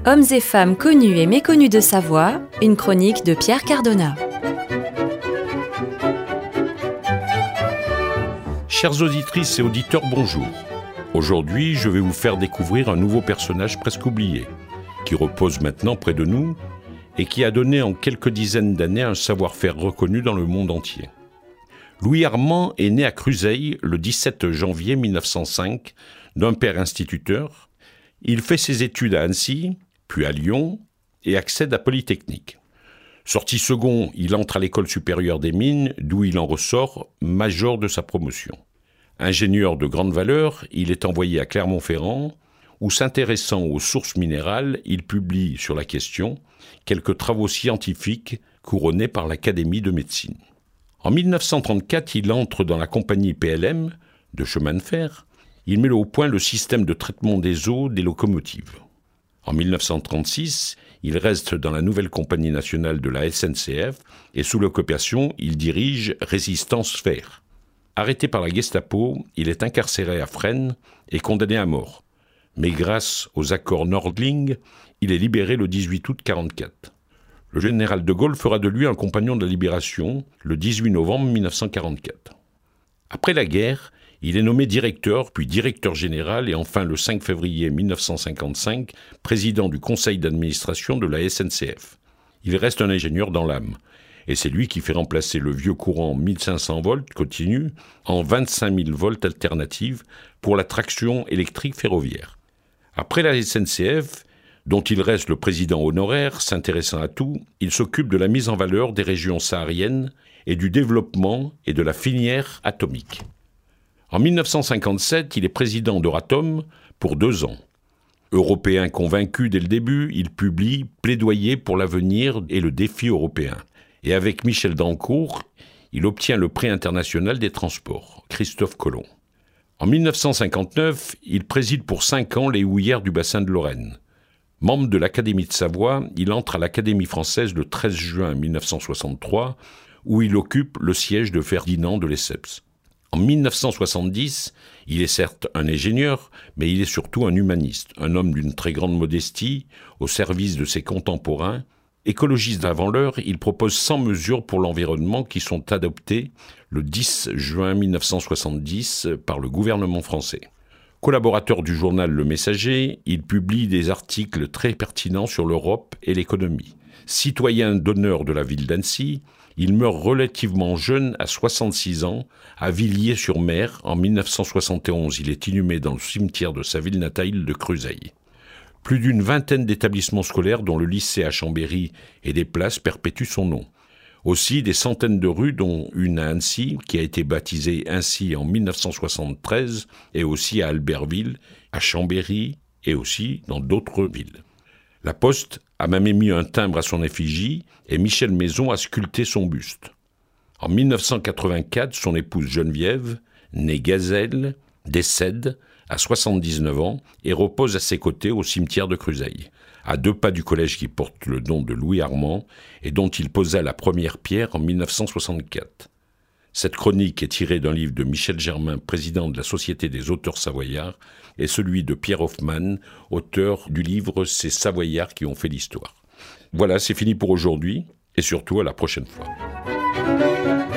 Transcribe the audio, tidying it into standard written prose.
Hommes et femmes connus et méconnus de Savoie, une chronique de Pierre Cardona. Chères auditrices et auditeurs, bonjour. Aujourd'hui, je vais vous faire découvrir un nouveau personnage presque oublié, qui repose maintenant près de nous et qui a donné en quelques dizaines d'années un savoir-faire reconnu dans le monde entier. Louis Armand est né à Cruseilles le 17 janvier 1905 d'un père instituteur. Il fait ses études à Annecy, puis à Lyon, et accède à Polytechnique. Sorti second, il entre à l'école supérieure des mines, d'où il en ressort major de sa promotion. Ingénieur de grande valeur, il est envoyé à Clermont-Ferrand, où s'intéressant aux sources minérales, il publie sur la question quelques travaux scientifiques couronnés par l'Académie de médecine. En 1934, il entre dans la compagnie PLM, de chemin de fer. Il met au point le système de traitement des eaux des locomotives. En 1936, il reste dans la nouvelle compagnie nationale de la SNCF et sous l'occupation, il dirige Résistance Fer. Arrêté par la Gestapo, il est incarcéré à Fresnes et condamné à mort. Mais grâce aux accords Nördling, il est libéré le 18 août 1944. Le général de Gaulle fera de lui un compagnon de la Libération le 18 novembre 1944. Après la guerre, il est nommé directeur, puis directeur général et enfin le 5 février 1955, président du conseil d'administration de la SNCF. Il reste un ingénieur dans l'âme, et c'est lui qui fait remplacer le vieux courant 1500 volts continu en 25 000 volts alternatives pour la traction électrique ferroviaire. Après la SNCF, dont il reste le président honoraire, s'intéressant à tout, il s'occupe de la mise en valeur des régions sahariennes et du développement et de la filière atomique. En 1957, il est président d'Euratom pour 2 ans. Européen convaincu dès le début, il publie « Plaidoyer pour l'avenir et le défi européen ». Et avec Michel Dancourt, il obtient le prix international des transports, Christophe Colomb. En 1959, il préside pour 5 ans les houillères du bassin de Lorraine. Membre de l'Académie de Savoie, il entre à l'Académie française le 13 juin 1963, où il occupe le siège de Ferdinand de Lesseps. En 1970, il est certes un ingénieur, mais il est surtout un humaniste, un homme d'une très grande modestie, au service de ses contemporains. Écologiste avant l'heure, il propose 100 mesures pour l'environnement qui sont adoptées le 10 juin 1970 par le gouvernement français. Collaborateur du journal Le Messager, il publie des articles très pertinents sur l'Europe et l'économie. Citoyen d'honneur de la ville d'Annecy, il meurt relativement jeune, à 66 ans, à Villiers-sur-Mer. En 1971, il est inhumé dans le cimetière de sa ville natale de Cruseilles. Plus d'une vingtaine d'établissements scolaires, dont le lycée à Chambéry et des places, perpétuent son nom. Aussi des centaines de rues, dont une à Annecy, qui a été baptisée ainsi en 1973, et aussi à Albertville, à Chambéry, et aussi dans d'autres villes. La Poste a même émis un timbre à son effigie, et Michel Maison a sculpté son buste. En 1984, son épouse Geneviève, née Gazelle, décède à 79 ans et repose à ses côtés au cimetière de Cruseilles, à 2 pas du collège qui porte le nom de Louis Armand et dont il posa la première pierre en 1964. Cette chronique est tirée d'un livre de Michel Germain, président de la Société des auteurs savoyards, et celui de Pierre Hoffmann, auteur du livre « Ces Savoyards qui ont fait l'histoire ». Voilà, c'est fini pour aujourd'hui, et surtout à la prochaine fois.